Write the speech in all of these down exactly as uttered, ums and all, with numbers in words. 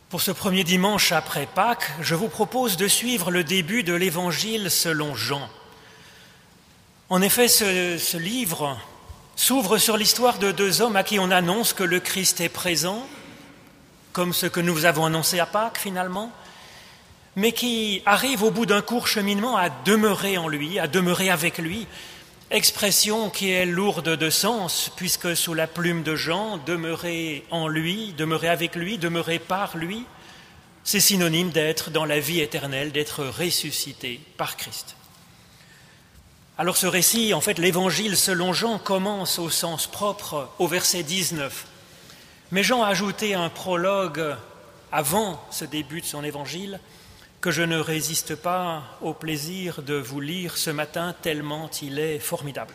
Pour ce premier dimanche après Pâques, je vous propose de suivre le début de l'Évangile selon Jean. En effet, ce, ce livre s'ouvre sur l'histoire de deux hommes à qui on annonce que le Christ est présent, comme ce que nous vous avons annoncé à Pâques finalement, mais qui arrivent au bout d'un court cheminement à demeurer en lui, à demeurer avec lui, expression qui est lourde de sens, puisque sous la plume de Jean, demeurer en lui, demeurer avec lui, demeurer par lui, c'est synonyme d'être dans la vie éternelle, d'être ressuscité par Christ. Alors ce récit, en fait, l'Évangile selon Jean commence au sens propre au verset dix-neuf. Mais Jean a ajouté un prologue avant ce début de son Évangile que je ne résiste pas au plaisir de vous lire ce matin tellement il est formidable.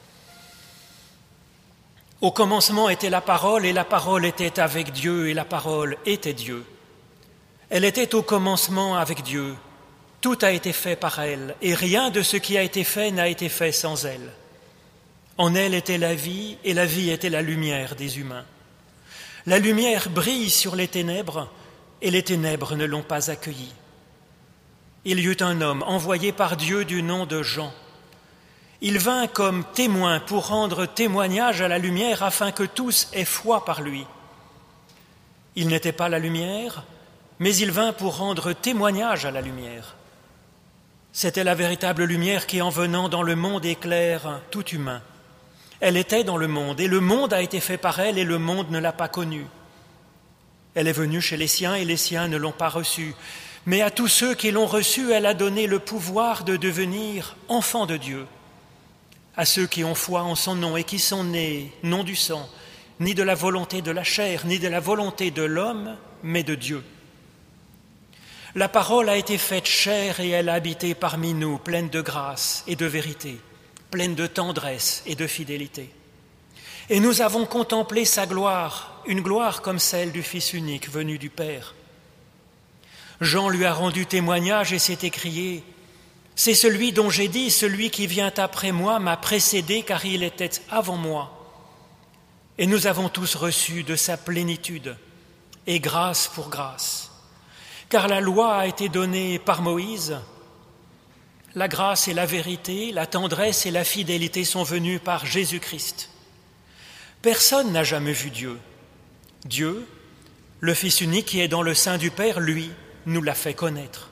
Au commencement était la parole, et la parole était avec Dieu, et la parole était Dieu. Elle était au commencement avec Dieu. Tout a été fait par elle, et rien de ce qui a été fait n'a été fait sans elle. En elle était la vie, et la vie était la lumière des humains. La lumière brille sur les ténèbres, et les ténèbres ne l'ont pas accueillie. Il y eut un homme envoyé par Dieu du nom de Jean. Il vint comme témoin pour rendre témoignage à la lumière afin que tous aient foi par lui. Il n'était pas la lumière, mais il vint pour rendre témoignage à la lumière. C'était la véritable lumière qui, en venant dans le monde, éclaire tout humain. Elle était dans le monde, et le monde a été fait par elle, et le monde ne l'a pas connue. Elle est venue chez les siens, et les siens ne l'ont pas reçue. Mais à tous ceux qui l'ont reçue, elle a donné le pouvoir de devenir enfants de Dieu. À ceux qui ont foi en son nom et qui sont nés, non du sang, ni de la volonté de la chair, ni de la volonté de l'homme, mais de Dieu. La parole a été faite chair et elle a habité parmi nous, pleine de grâce et de vérité, pleine de tendresse et de fidélité. Et nous avons contemplé sa gloire, une gloire comme celle du Fils unique venu du Père. Jean lui a rendu témoignage et s'est écrié « C'est celui dont j'ai dit, celui qui vient après moi m'a précédé car il était avant moi. » Et nous avons tous reçu de sa plénitude, et grâce pour grâce. Car la loi a été donnée par Moïse, la grâce et la vérité, la tendresse et la fidélité sont venues par Jésus-Christ. Personne n'a jamais vu Dieu. Dieu, le Fils unique qui est dans le sein du Père, lui, nous l'a fait connaître.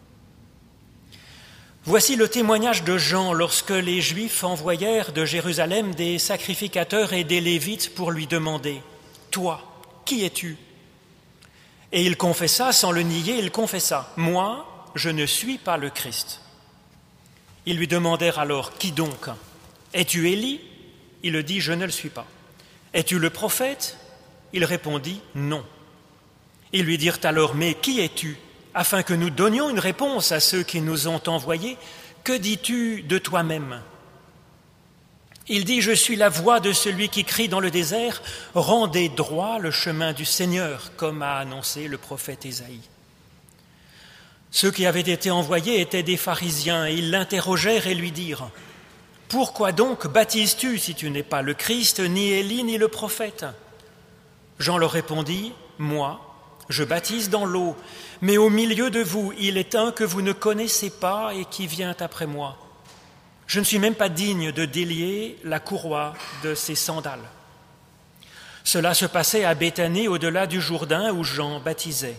Voici le témoignage de Jean lorsque les Juifs envoyèrent de Jérusalem des sacrificateurs et des Lévites pour lui demander « Toi, qui es-tu » Et il confessa, sans le nier, il confessa « Moi, je ne suis pas le Christ ». Ils lui demandèrent alors « Qui donc ? Es-tu Élie » Il le dit « Je ne le suis pas ». « Es-tu le prophète » Il répondit « Non ». Ils lui dirent alors « Mais qui es-tu » afin que nous donnions une réponse à ceux qui nous ont envoyés. Que dis-tu de toi-même ? Il dit « Je suis la voix de celui qui crie dans le désert, rendez droit le chemin du Seigneur, comme a annoncé le prophète Ésaïe. » Ceux qui avaient été envoyés étaient des pharisiens, et ils l'interrogèrent et lui dirent « Pourquoi donc baptises-tu si tu n'es pas le Christ, ni Élie, ni le prophète ?» Jean leur répondit « Moi, je baptise dans l'eau, mais au milieu de vous, il est un que vous ne connaissez pas et qui vient après moi. Je ne suis même pas digne de délier la courroie de ses sandales. » Cela se passait à Béthanie, au-delà du Jourdain, où Jean baptisait.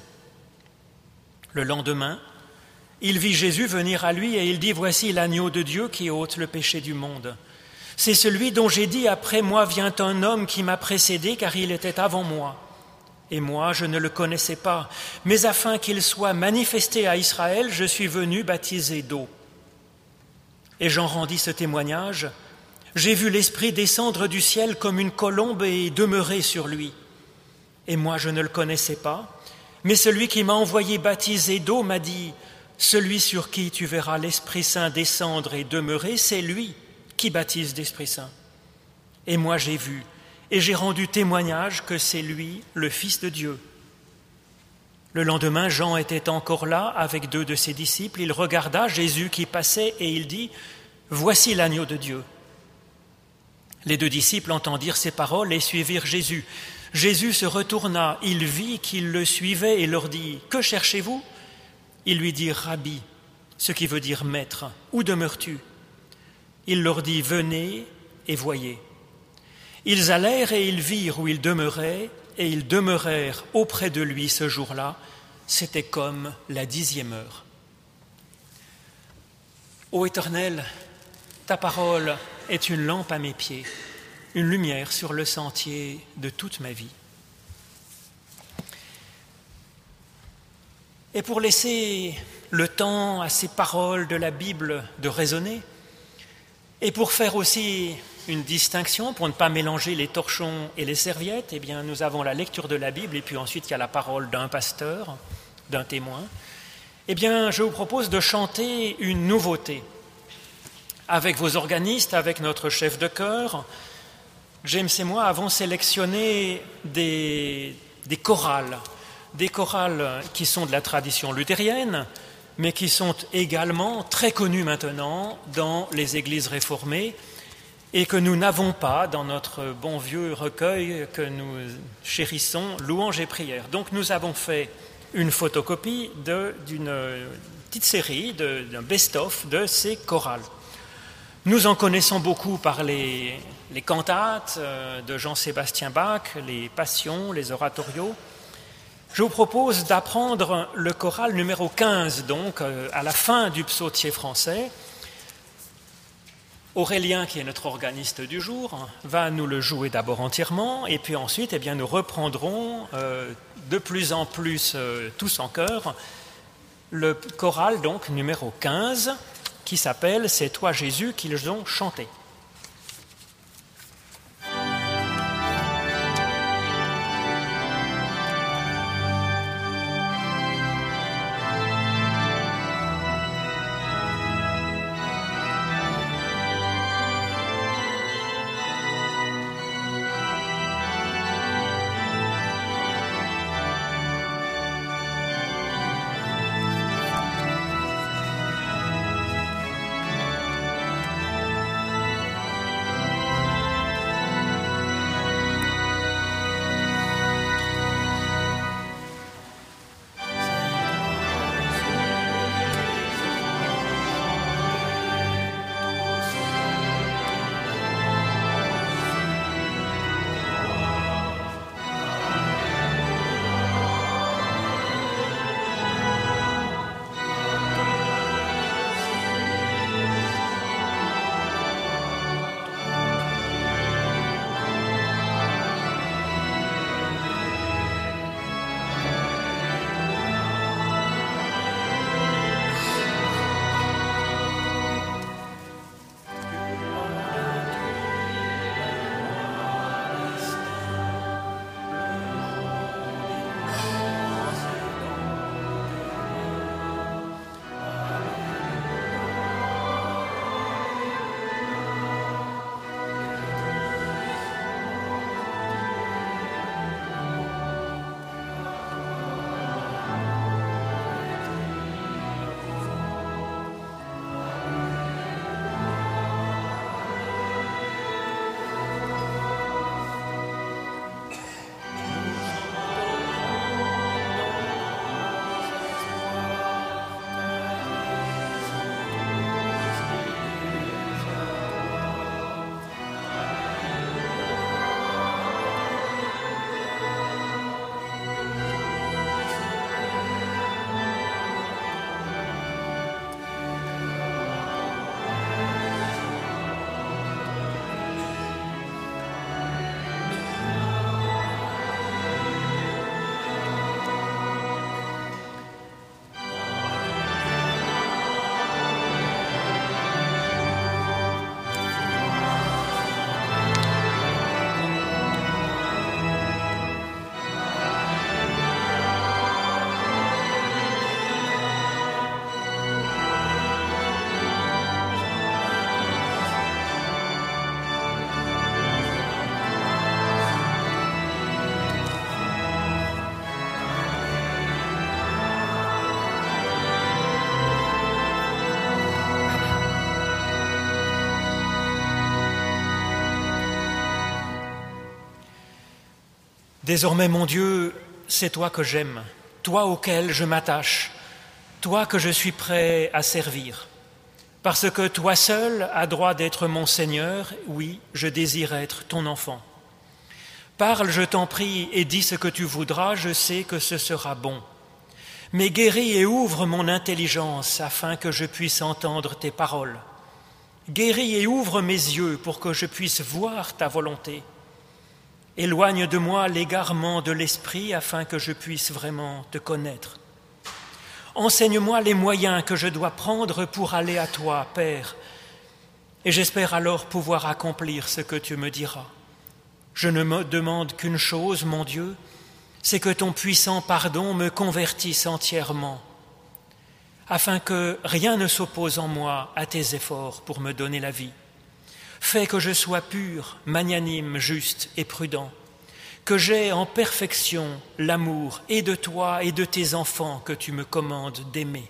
Le lendemain, il vit Jésus venir à lui et il dit « Voici l'agneau de Dieu qui ôte le péché du monde. C'est celui dont j'ai dit « Après moi vient un homme qui m'a précédé, car il était avant moi. » Et moi, je ne le connaissais pas, mais afin qu'il soit manifesté à Israël, je suis venu baptiser d'eau. Et Jean rendit ce témoignage. J'ai vu l'Esprit descendre du ciel comme une colombe et demeurer sur lui. Et moi, je ne le connaissais pas, mais celui qui m'a envoyé baptiser d'eau m'a dit « Celui sur qui tu verras l'Esprit Saint descendre et demeurer, c'est lui qui baptise d'Esprit Saint. » Et moi, j'ai vu. Et j'ai rendu témoignage que c'est lui, le Fils de Dieu. Le lendemain, Jean était encore là avec deux de ses disciples. Il regarda Jésus qui passait et il dit « Voici l'agneau de Dieu ». Les deux disciples entendirent ces paroles et suivirent Jésus. Jésus se retourna, il vit qu'ils le suivaient et leur dit « Que cherchez-vous » Ils lui dirent « Rabbi », ce qui veut dire « maître, où demeures-tu » Il leur dit « Venez et voyez ». Ils allèrent et ils virent où il demeurait, et ils demeurèrent auprès de lui ce jour-là. C'était comme la dixième heure. Ô Éternel, ta parole est une lampe à mes pieds, une lumière sur le sentier de toute ma vie. Et pour laisser le temps à ces paroles de la Bible de résonner, et pour faire aussi une distinction, pour ne pas mélanger les torchons et les serviettes, eh bien, nous avons la lecture de la Bible et puis ensuite il y a la parole d'un pasteur, d'un témoin. Eh bien, je vous propose de chanter une nouveauté. Avec vos organistes, avec notre chef de chœur, James et moi avons sélectionné des, des chorales, des chorales qui sont de la tradition luthérienne, mais qui sont également très connues maintenant dans les églises réformées et que nous n'avons pas dans notre bon vieux recueil que nous chérissons, Louanges et prières. Donc nous avons fait une photocopie de, d'une petite série, de, d'un best-of de ces chorales. Nous en connaissons beaucoup par les, les cantates de Jean-Sébastien Bach, les passions, les oratorios. Je vous propose d'apprendre le choral numéro quinze, donc à la fin du psautier français. Aurélien, qui est notre organiste du jour, va nous le jouer d'abord entièrement, et puis ensuite, eh bien, nous reprendrons euh, de plus en plus, euh, tous en chœur, le choral donc numéro quinze, qui s'appelle « C'est toi Jésus » qu'ils ont chanté. Désormais, mon Dieu, c'est toi que j'aime, toi auquel je m'attache, toi que je suis prêt à servir. Parce que toi seul as droit d'être mon Seigneur, oui, je désire être ton enfant. Parle, je t'en prie, et dis ce que tu voudras, je sais que ce sera bon. Mais guéris et ouvre mon intelligence afin que je puisse entendre tes paroles. Guéris et ouvre mes yeux pour que je puisse voir ta volonté. Éloigne de moi l'égarement de l'esprit afin que je puisse vraiment te connaître. Enseigne-moi les moyens que je dois prendre pour aller à toi, Père, et j'espère alors pouvoir accomplir ce que tu me diras. Je ne me demande qu'une chose, mon Dieu, c'est que ton puissant pardon me convertisse entièrement, afin que rien ne s'oppose en moi à tes efforts pour me donner la vie. Fais que je sois pur, magnanime, juste et prudent, que j'aie en perfection l'amour et de toi et de tes enfants que tu me commandes d'aimer.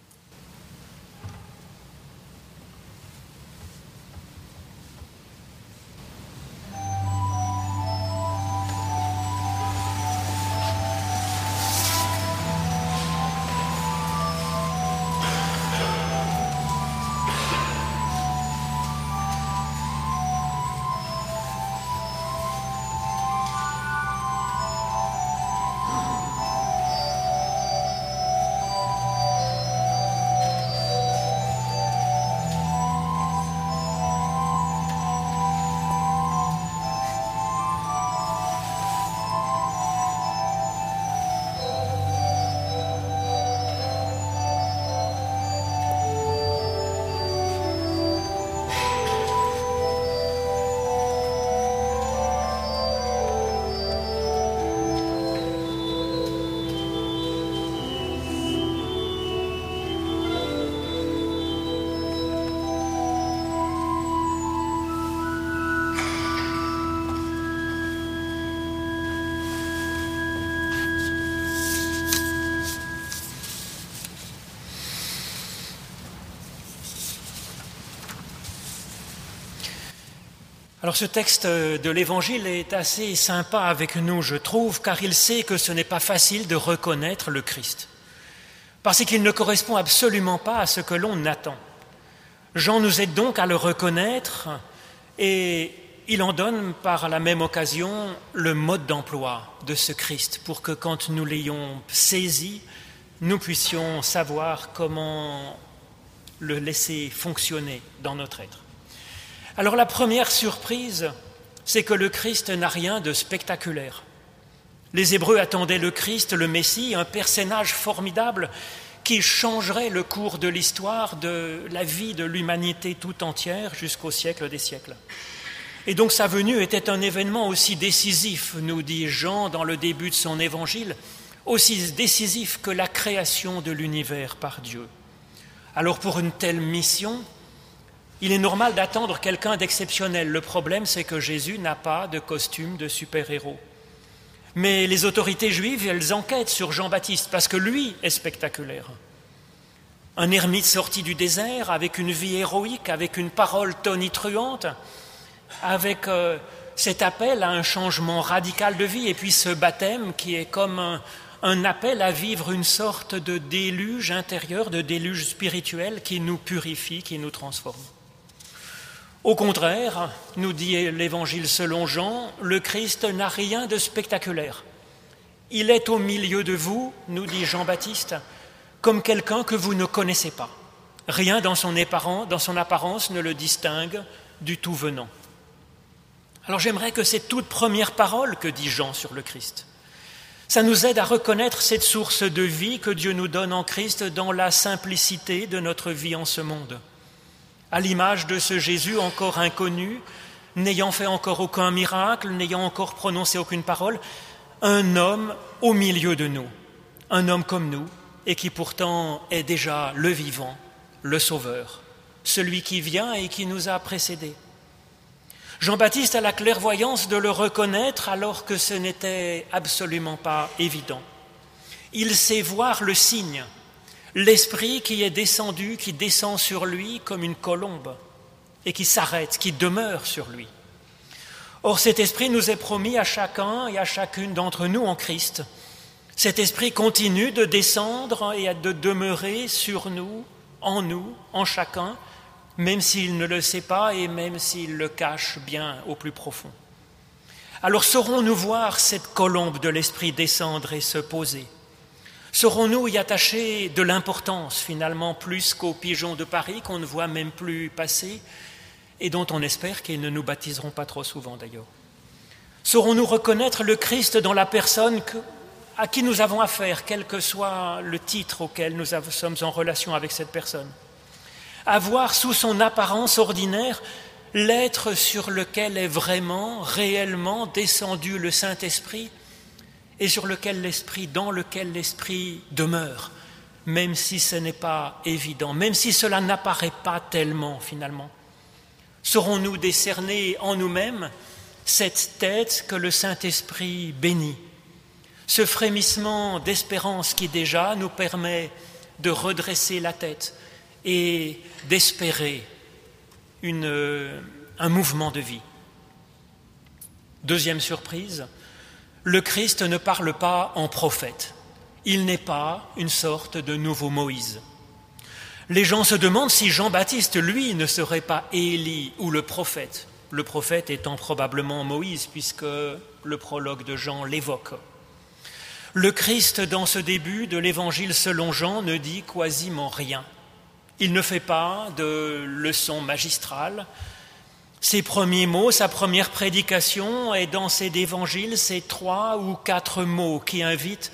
Alors ce texte de l'Évangile est assez sympa avec nous, je trouve, car il sait que ce n'est pas facile de reconnaître le Christ, parce qu'il ne correspond absolument pas à ce que l'on attend. Jean nous aide donc à le reconnaître et il en donne par la même occasion le mode d'emploi de ce Christ, pour que quand nous l'ayons saisi, nous puissions savoir comment le laisser fonctionner dans notre être. Alors la première surprise, c'est que le Christ n'a rien de spectaculaire. Les Hébreux attendaient le Christ, le Messie, un personnage formidable qui changerait le cours de l'histoire, de la vie de l'humanité tout entière jusqu'au siècle des siècles. Et donc sa venue était un événement aussi décisif, nous dit Jean dans le début de son évangile, aussi décisif que la création de l'univers par Dieu. Alors pour une telle mission, il est normal d'attendre quelqu'un d'exceptionnel. Le problème, c'est que Jésus n'a pas de costume de super-héros. Mais les autorités juives, elles enquêtent sur Jean-Baptiste parce que lui est spectaculaire. Un ermite sorti du désert, avec une vie héroïque, avec une parole tonitruante, avec euh, cet appel à un changement radical de vie, et puis ce baptême qui est comme un, un appel à vivre une sorte de déluge intérieur, de déluge spirituel qui nous purifie, qui nous transforme. Au contraire, nous dit l'Évangile selon Jean, le Christ n'a rien de spectaculaire. Il est au milieu de vous, nous dit Jean-Baptiste, comme quelqu'un que vous ne connaissez pas. Rien dans son apparence, dans son apparence ne le distingue du tout venant. Alors j'aimerais que ces toutes premières paroles que dit Jean sur le Christ, ça nous aide à reconnaître cette source de vie que Dieu nous donne en Christ dans la simplicité de notre vie en ce monde. À l'image de ce Jésus encore inconnu, n'ayant fait encore aucun miracle, n'ayant encore prononcé aucune parole, un homme au milieu de nous, un homme comme nous, et qui pourtant est déjà le vivant, le sauveur, celui qui vient et qui nous a précédés. Jean-Baptiste a la clairvoyance de le reconnaître alors que ce n'était absolument pas évident. Il sait voir le signe, l'esprit qui est descendu, qui descend sur lui comme une colombe et qui s'arrête, qui demeure sur lui. Or cet esprit nous est promis à chacun et à chacune d'entre nous en Christ. Cet esprit continue de descendre et de demeurer sur nous, en nous, en chacun, même s'il ne le sait pas et même s'il le cache bien au plus profond. Alors saurons-nous voir cette colombe de l'esprit descendre et se poser? Saurons-nous y attacher de l'importance finalement plus qu'aux pigeons de Paris qu'on ne voit même plus passer et dont on espère qu'ils ne nous baptiseront pas trop souvent d'ailleurs? Saurons-nous reconnaître le Christ dans la personne que, à qui nous avons affaire, quel que soit le titre auquel nous sommes en relation avec cette personne? Avoir sous son apparence ordinaire l'être sur lequel est vraiment, réellement descendu le Saint-Esprit et sur lequel l'Esprit, dans lequel l'Esprit demeure, même si ce n'est pas évident, même si cela n'apparaît pas tellement finalement. Saurons-nous décerner en nous-mêmes cette tête que le Saint-Esprit bénit, ce frémissement d'espérance qui déjà nous permet de redresser la tête et d'espérer une, un mouvement de vie. Deuxième surprise, le Christ ne parle pas en prophète. Il n'est pas une sorte de nouveau Moïse. Les gens se demandent si Jean-Baptiste, lui, ne serait pas Élie ou le prophète, le prophète étant probablement Moïse, puisque le prologue de Jean l'évoque. Le Christ, dans ce début de l'Évangile selon Jean, ne dit quasiment rien. Il ne fait pas de leçon magistrale. Ses premiers mots, sa première prédication, et dans cet évangile, c'est trois ou quatre mots qui invitent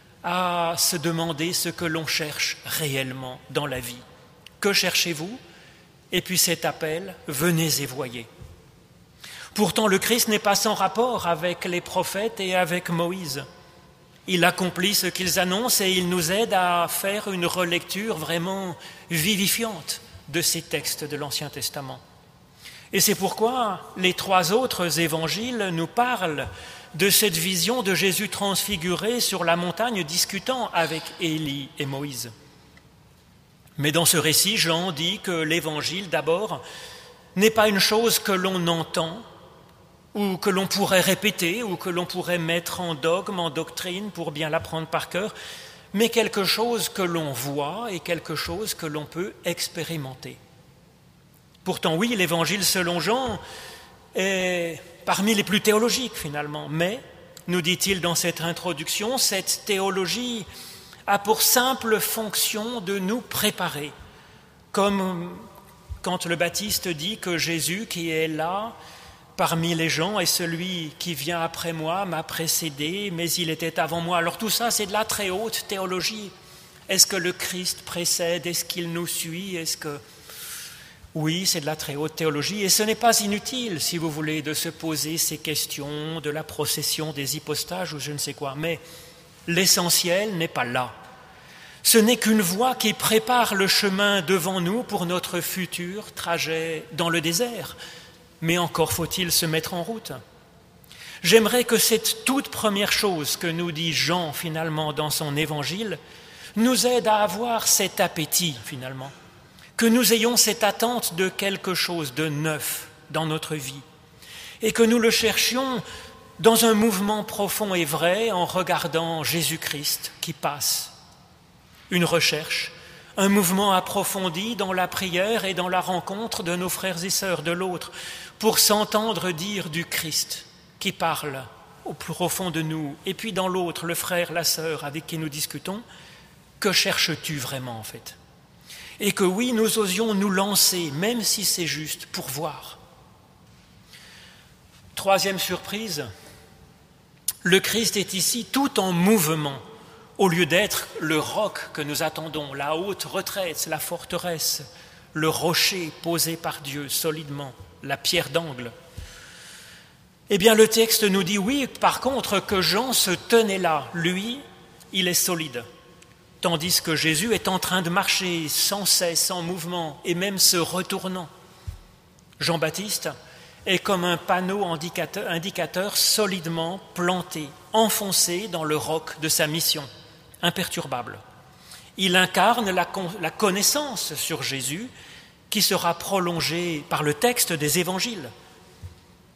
à se demander ce que l'on cherche réellement dans la vie. Que cherchez-vous? Et puis cet appel, venez et voyez. Pourtant, le Christ n'est pas sans rapport avec les prophètes et avec Moïse. Il accomplit ce qu'ils annoncent et il nous aide à faire une relecture vraiment vivifiante de ces textes de l'Ancien Testament. Et c'est pourquoi les trois autres évangiles nous parlent de cette vision de Jésus transfiguré sur la montagne discutant avec Élie et Moïse. Mais dans ce récit, Jean dit que l'évangile, d'abord, n'est pas une chose que l'on entend ou que l'on pourrait répéter ou que l'on pourrait mettre en dogme, en doctrine pour bien l'apprendre par cœur, mais quelque chose que l'on voit et quelque chose que l'on peut expérimenter. Pourtant, oui, l'évangile selon Jean est parmi les plus théologiques finalement, mais, nous dit-il dans cette introduction, cette théologie a pour simple fonction de nous préparer, comme quand le Baptiste dit que Jésus qui est là parmi les gens est celui qui vient après moi, m'a précédé, mais il était avant moi. Alors tout ça, c'est de la très haute théologie. Est-ce que le Christ précède? Est-ce qu'il nous suit? Est-ce que... Oui, c'est de la très haute théologie et ce n'est pas inutile, si vous voulez, de se poser ces questions de la procession des hypostases ou je ne sais quoi. Mais l'essentiel n'est pas là. Ce n'est qu'une voie qui prépare le chemin devant nous pour notre futur trajet dans le désert. Mais encore faut-il se mettre en route. J'aimerais que cette toute première chose que nous dit Jean finalement dans son évangile nous aide à avoir cet appétit finalement. Que nous ayons cette attente de quelque chose de neuf dans notre vie et que nous le cherchions dans un mouvement profond et vrai en regardant Jésus-Christ qui passe. Une recherche, un mouvement approfondi dans la prière et dans la rencontre de nos frères et sœurs de l'autre pour s'entendre dire du Christ qui parle au plus profond de nous et puis dans l'autre, le frère, la sœur avec qui nous discutons, que cherches-tu vraiment en fait ? Et que oui, nous osions nous lancer, même si c'est juste, pour voir. Troisième surprise, le Christ est ici tout en mouvement, au lieu d'être le roc que nous attendons, la haute retraite, la forteresse, le rocher posé par Dieu solidement, la pierre d'angle. Eh bien, le texte nous dit oui, par contre, que Jean se tenait là. Lui, il est solide. Tandis que Jésus est en train de marcher sans cesse, en mouvement, et même se retournant. Jean-Baptiste est comme un panneau indicateur, indicateur solidement planté, enfoncé dans le roc de sa mission, imperturbable. Il incarne la, la connaissance sur Jésus qui sera prolongée par le texte des évangiles.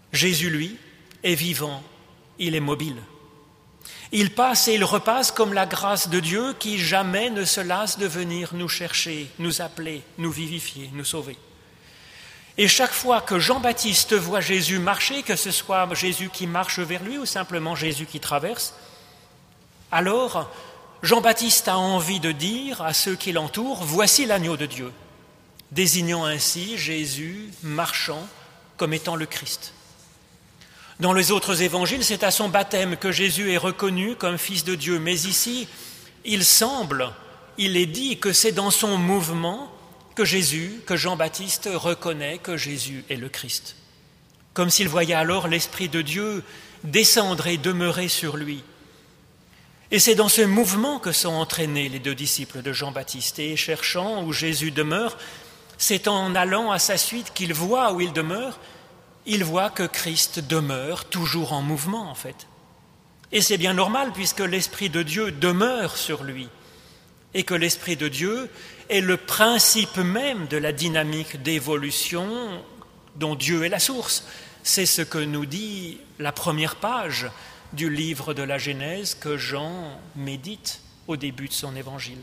Jésus, lui, est vivant, il est mobile. Il passe et il repasse comme la grâce de Dieu qui jamais ne se lasse de venir nous chercher, nous appeler, nous vivifier, nous sauver. Et chaque fois que Jean-Baptiste voit Jésus marcher, que ce soit Jésus qui marche vers lui ou simplement Jésus qui traverse, alors Jean-Baptiste a envie de dire à ceux qui l'entourent « Voici l'agneau de Dieu », désignant ainsi Jésus marchant comme étant le Christ. Dans les autres évangiles, c'est à son baptême que Jésus est reconnu comme Fils de Dieu. Mais ici, il semble, il est dit que c'est dans son mouvement que Jésus, que Jean-Baptiste reconnaît que Jésus est le Christ. Comme s'il voyait alors l'Esprit de Dieu descendre et demeurer sur lui. Et c'est dans ce mouvement que sont entraînés les deux disciples de Jean-Baptiste. Et cherchant où Jésus demeure, c'est en allant à sa suite qu'il voit où il demeure. Il voit que Christ demeure toujours en mouvement, en fait. Et c'est bien normal, puisque l'Esprit de Dieu demeure sur lui, et que l'Esprit de Dieu est le principe même de la dynamique d'évolution dont Dieu est la source. C'est ce que nous dit la première page du livre de la Genèse que Jean médite au début de son évangile.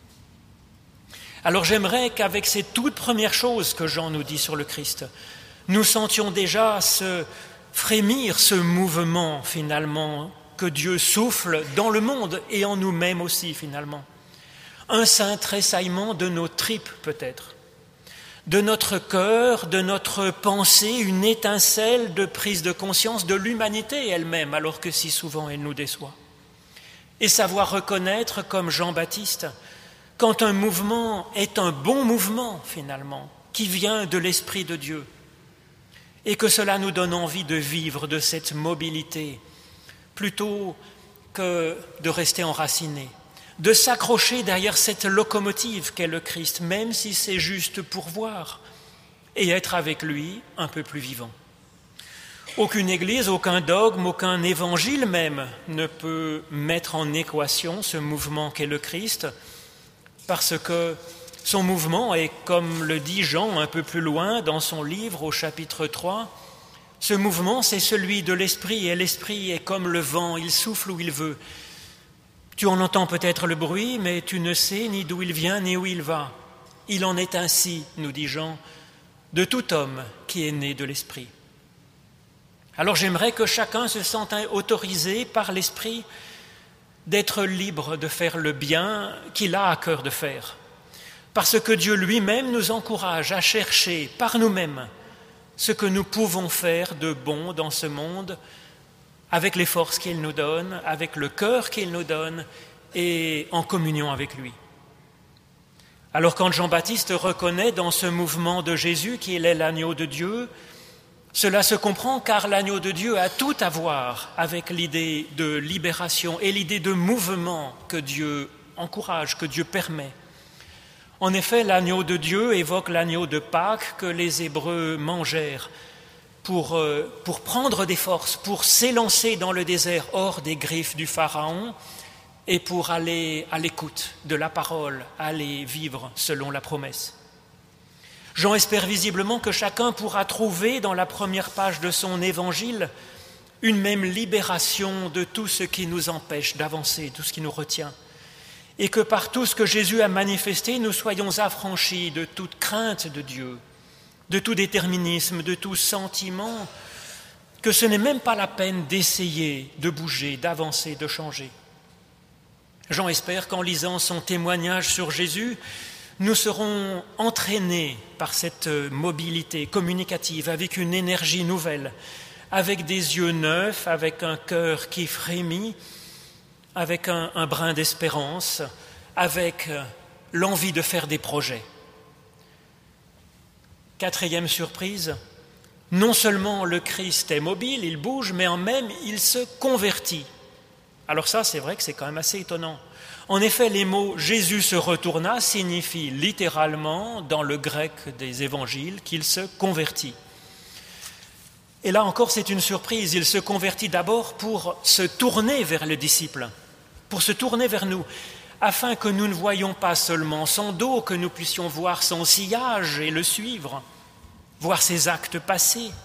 Alors j'aimerais qu'avec ces toutes premières choses que Jean nous dit sur le Christ, nous sentions déjà ce frémir, ce mouvement finalement que Dieu souffle dans le monde et en nous-mêmes aussi finalement. Un saint tressaillement de nos tripes peut-être, de notre cœur, de notre pensée, une étincelle de prise de conscience de l'humanité elle-même alors que si souvent elle nous déçoit. Et savoir reconnaître comme Jean-Baptiste quand un mouvement est un bon mouvement finalement, qui vient de l'Esprit de Dieu. Et que cela nous donne envie de vivre de cette mobilité, plutôt que de rester enracinés, de s'accrocher derrière cette locomotive qu'est le Christ, même si c'est juste pour voir, et être avec lui un peu plus vivant. Aucune église, aucun dogme, aucun évangile même ne peut mettre en équation ce mouvement qu'est le Christ, parce que son mouvement est, comme le dit Jean un peu plus loin dans son livre au chapitre trois, ce mouvement c'est celui de l'esprit et l'esprit est comme le vent, il souffle où il veut. Tu en entends peut-être le bruit, mais tu ne sais ni d'où il vient ni où il va. Il en est ainsi, nous dit Jean, de tout homme qui est né de l'esprit. Alors j'aimerais que chacun se sente autorisé par l'esprit d'être libre de faire le bien qu'il a à cœur de faire. Parce que Dieu lui-même nous encourage à chercher par nous-mêmes ce que nous pouvons faire de bon dans ce monde, avec les forces qu'il nous donne, avec le cœur qu'il nous donne et en communion avec lui. Alors quand Jean-Baptiste reconnaît dans ce mouvement de Jésus qu'il est l'agneau de Dieu, cela se comprend car l'agneau de Dieu a tout à voir avec l'idée de libération et l'idée de mouvement que Dieu encourage, que Dieu permet. En effet, l'agneau de Dieu évoque l'agneau de Pâques que les Hébreux mangèrent pour, euh, pour prendre des forces, pour s'élancer dans le désert hors des griffes du Pharaon et pour aller à l'écoute de la parole, aller vivre selon la promesse. Jean espère visiblement que chacun pourra trouver dans la première page de son évangile une même libération de tout ce qui nous empêche d'avancer, tout ce qui nous retient. Et que par tout ce que Jésus a manifesté, nous soyons affranchis de toute crainte de Dieu, de tout déterminisme, de tout sentiment, que ce n'est même pas la peine d'essayer de bouger, d'avancer, de changer. Jean espère qu'en lisant son témoignage sur Jésus, nous serons entraînés par cette mobilité communicative, avec une énergie nouvelle, avec des yeux neufs, avec un cœur qui frémit, avec un, un brin d'espérance, avec l'envie de faire des projets. Quatrième surprise, non seulement le Christ est mobile, il bouge, mais en même il se convertit. Alors ça, c'est vrai que c'est quand même assez étonnant. En effet, les mots « Jésus se retourna » signifient littéralement, dans le grec des évangiles, qu'il se convertit. Et là encore, c'est une surprise. Il se convertit d'abord pour se tourner vers le disciple, pour se tourner vers nous, afin que nous ne voyions pas seulement son dos, que nous puissions voir son sillage et le suivre, voir ses actes passés,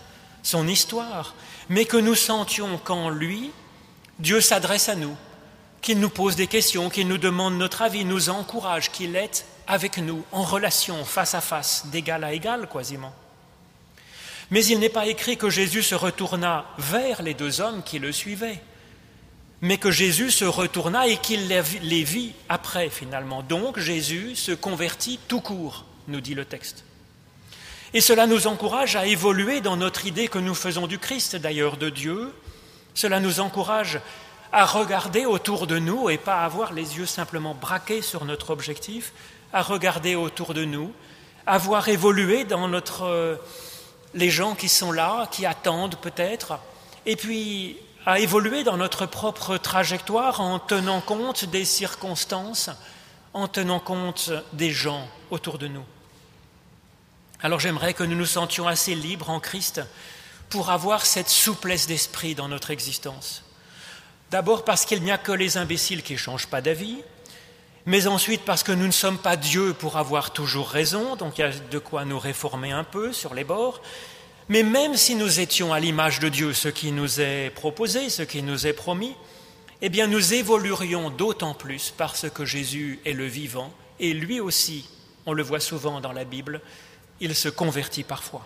son histoire, mais que nous sentions qu'en lui, Dieu s'adresse à nous, qu'il nous pose des questions, qu'il nous demande notre avis, nous encourage, qu'il est avec nous, en relation, face à face, d'égal à égal quasiment. Mais il n'est pas écrit que Jésus se retourna vers les deux hommes qui le suivaient, mais que Jésus se retourna et qu'il les vit après finalement. Donc Jésus se convertit tout court, nous dit le texte. Et cela nous encourage à évoluer dans notre idée que nous faisons du Christ, d'ailleurs de Dieu. Cela nous encourage à regarder autour de nous et pas avoir les yeux simplement braqués sur notre objectif, à regarder autour de nous, à voir évoluer dans notre, euh, les gens qui sont là, qui attendent peut-être, et puis à évoluer dans notre propre trajectoire en tenant compte des circonstances, en tenant compte des gens autour de nous. Alors j'aimerais que nous nous sentions assez libres en Christ pour avoir cette souplesse d'esprit dans notre existence. D'abord parce qu'il n'y a que les imbéciles qui ne changent pas d'avis, mais ensuite parce que nous ne sommes pas Dieu pour avoir toujours raison, donc il y a de quoi nous réformer un peu sur les bords. Mais même si nous étions à l'image de Dieu, ce qui nous est proposé, ce qui nous est promis, eh bien nous évoluerions d'autant plus parce que Jésus est le vivant, et lui aussi, on le voit souvent dans la Bible, il se convertit parfois.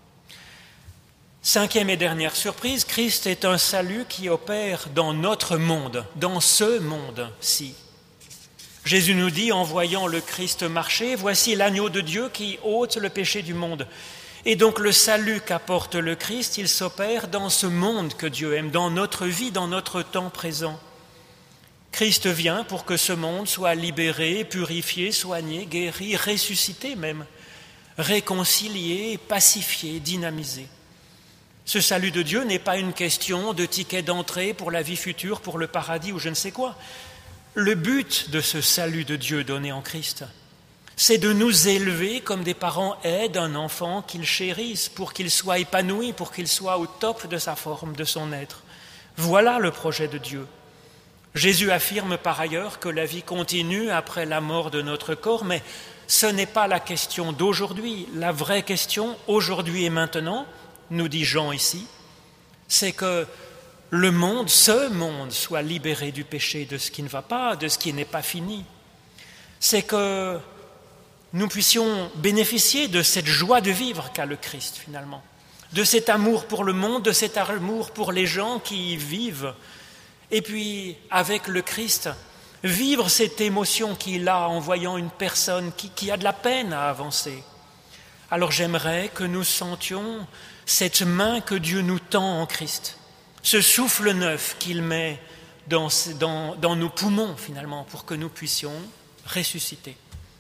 Cinquième et dernière surprise, Christ est un salut qui opère dans notre monde, dans ce monde-ci. Jésus nous dit, en voyant le Christ marcher, « Voici l'agneau de Dieu qui ôte le péché du monde ». Et donc le salut qu'apporte le Christ, il s'opère dans ce monde que Dieu aime, dans notre vie, dans notre temps présent. Christ vient pour que ce monde soit libéré, purifié, soigné, guéri, ressuscité même, réconcilié, pacifié, dynamisé. Ce salut de Dieu n'est pas une question de ticket d'entrée pour la vie future, pour le paradis ou je ne sais quoi. Le but de ce salut de Dieu donné en Christ, c'est de nous élever comme des parents aident un enfant qu'ils chérissent pour qu'il soit épanoui, pour qu'il soit au top de sa forme, de son être. Voilà le projet de Dieu. Jésus affirme par ailleurs que la vie continue après la mort de notre corps, mais ce n'est pas la question d'aujourd'hui. La vraie question, aujourd'hui et maintenant, nous dit Jean ici, c'est que le monde, ce monde, soit libéré du péché, de ce qui ne va pas, de ce qui n'est pas fini. C'est que nous puissions bénéficier de cette joie de vivre qu'a le Christ finalement, de cet amour pour le monde, de cet amour pour les gens qui y vivent, et puis avec le Christ, vivre cette émotion qu'il a en voyant une personne qui, qui a de la peine à avancer. Alors j'aimerais que nous sentions cette main que Dieu nous tend en Christ, ce souffle neuf qu'il met dans, dans, dans nos poumons finalement pour que nous puissions ressusciter.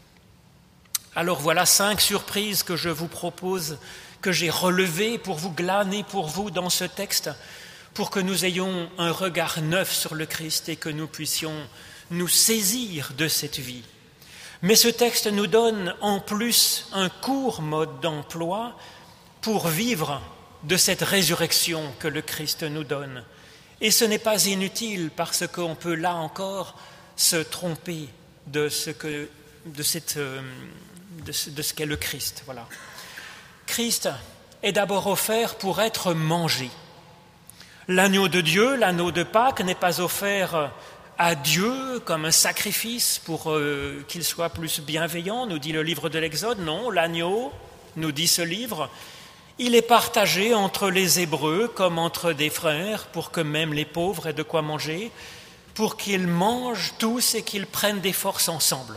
Alors voilà cinq surprises que je vous propose, que j'ai relevées pour vous glaner pour vous dans ce texte, pour que nous ayons un regard neuf sur le Christ et que nous puissions nous saisir de cette vie. Mais ce texte nous donne en plus un court mode d'emploi pour vivre de cette résurrection que le Christ nous donne. Et ce n'est pas inutile parce qu'on peut là encore se tromper de ce, que, de cette, de ce, de ce qu'est le Christ. Voilà. Christ est d'abord offert pour être mangé. L'agneau de Dieu, l'agneau de Pâques, n'est pas offert à Dieu comme un sacrifice pour euh, qu'il soit plus bienveillant, nous dit le livre de l'Exode. Non, l'agneau, nous dit ce livre, il est partagé entre les Hébreux comme entre des frères pour que même les pauvres aient de quoi manger, pour qu'ils mangent tous et qu'ils prennent des forces ensemble.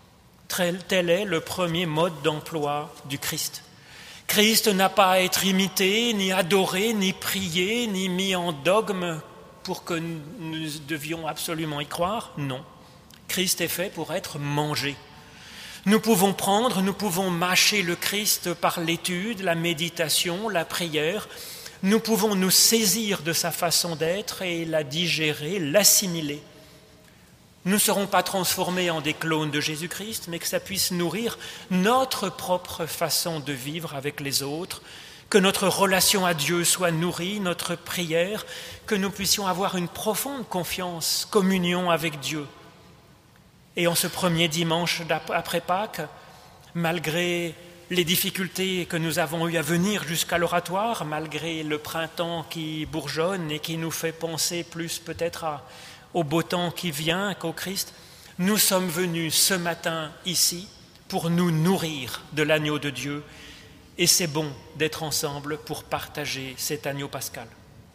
Tel est le premier mode d'emploi du Christ. Christ n'a pas à être imité, ni adoré, ni prié, ni mis en dogme pour que nous devions absolument y croire. Non, Christ est fait pour être mangé. Nous pouvons prendre, nous pouvons mâcher le Christ par l'étude, la méditation, la prière. Nous pouvons nous saisir de sa façon d'être et la digérer, l'assimiler. Nous ne serons pas transformés en des clones de Jésus-Christ, mais que ça puisse nourrir notre propre façon de vivre avec les autres, que notre relation à Dieu soit nourrie, notre prière, que nous puissions avoir une profonde confiance, communion avec Dieu. Et en ce premier dimanche après Pâques, malgré les difficultés que nous avons eues à venir jusqu'à l'oratoire, malgré le printemps qui bourgeonne et qui nous fait penser plus peut-être à, au beau temps qui vient qu'au Christ, nous sommes venus ce matin ici pour nous nourrir de l'agneau de Dieu, et c'est bon d'être ensemble pour partager cet agneau pascal.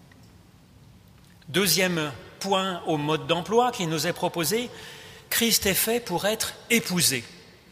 Deuxième point au mode d'emploi qui nous est proposé, Christ est fait pour être épousé.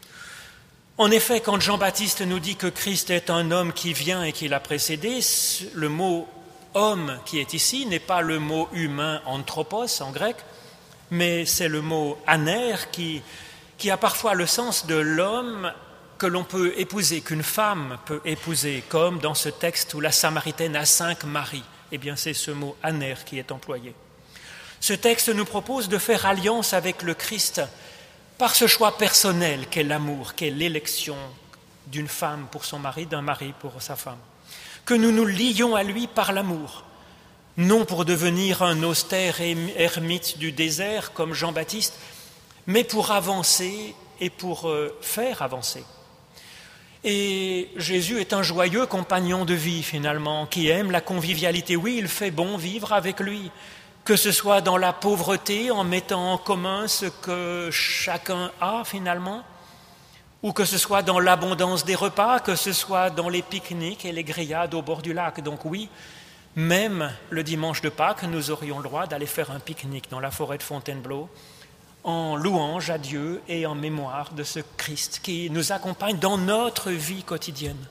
En effet, quand Jean-Baptiste nous dit que Christ est un homme qui vient et qui l'a précédé, le mot « homme » qui est ici n'est pas le mot humain « anthropos » en grec, mais c'est le mot « aner » qui, qui a parfois le sens de l'homme que l'on peut épouser, qu'une femme peut épouser, comme dans ce texte où la Samaritaine a cinq maris. Eh bien, c'est ce mot « aner » qui est employé. Ce texte nous propose de faire alliance avec le Christ par ce choix personnel qu'est l'amour, qu'est l'élection d'une femme pour son mari, d'un mari pour sa femme. Que nous nous lions à lui par l'amour, non pour devenir un austère ermite du désert comme Jean-Baptiste, mais pour avancer et pour faire avancer. Et Jésus est un joyeux compagnon de vie finalement, qui aime la convivialité. Oui, il fait bon vivre avec lui, que ce soit dans la pauvreté, en mettant en commun ce que chacun a finalement, ou que ce soit dans l'abondance des repas, que ce soit dans les pique-niques et les grillades au bord du lac. Donc oui, même le dimanche de Pâques, nous aurions le droit d'aller faire un pique-nique dans la forêt de Fontainebleau, en louange à Dieu et en mémoire de ce Christ qui nous accompagne dans notre vie quotidienne.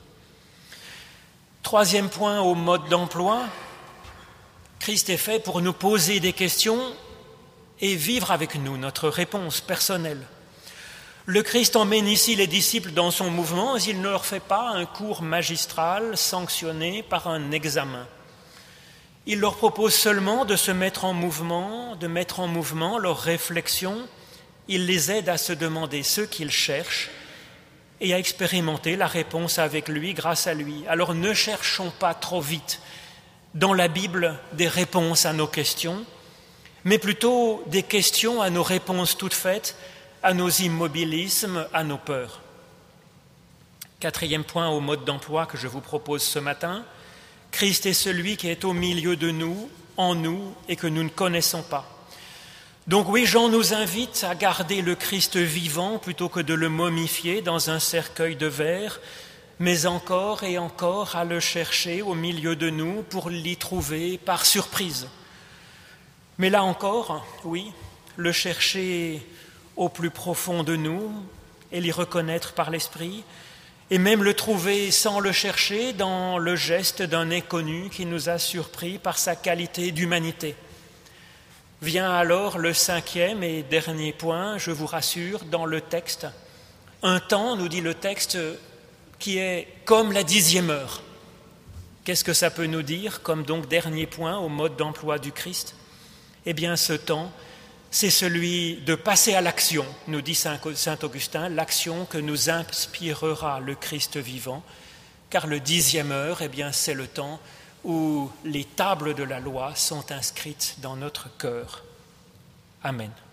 Troisième point au mode d'emploi, Christ est fait pour nous poser des questions et vivre avec nous notre réponse personnelle. Le Christ emmène ici les disciples dans son mouvement, mais il ne leur fait pas un cours magistral sanctionné par un examen. Il leur propose seulement de se mettre en mouvement, de mettre en mouvement leurs réflexions. Il les aide à se demander ce qu'ils cherchent et à expérimenter la réponse avec lui, grâce à lui. Alors ne cherchons pas trop vite dans la Bible des réponses à nos questions, mais plutôt des questions à nos réponses toutes faites, à nos immobilismes, à nos peurs. Quatrième point au mode d'emploi que je vous propose ce matin, Christ est celui qui est au milieu de nous, en nous, et que nous ne connaissons pas. Donc oui, Jean nous invite à garder le Christ vivant plutôt que de le momifier dans un cercueil de verre, mais encore et encore à le chercher au milieu de nous pour l'y trouver par surprise. Mais là encore, oui, le chercher au plus profond de nous et l'y reconnaître par l'esprit, et même le trouver sans le chercher dans le geste d'un inconnu qui nous a surpris par sa qualité d'humanité. Vient alors le cinquième et dernier point, je vous rassure, dans le texte. Un temps, nous dit le texte, qui est comme la dixième heure. Qu'est-ce que ça peut nous dire comme donc dernier point au mode d'emploi du Christ ? Eh bien, ce temps, c'est celui de passer à l'action, nous dit saint Augustin, l'action que nous inspirera le Christ vivant, car le dixième heure, eh bien, c'est le temps où les tables de la loi sont inscrites dans notre cœur. Amen.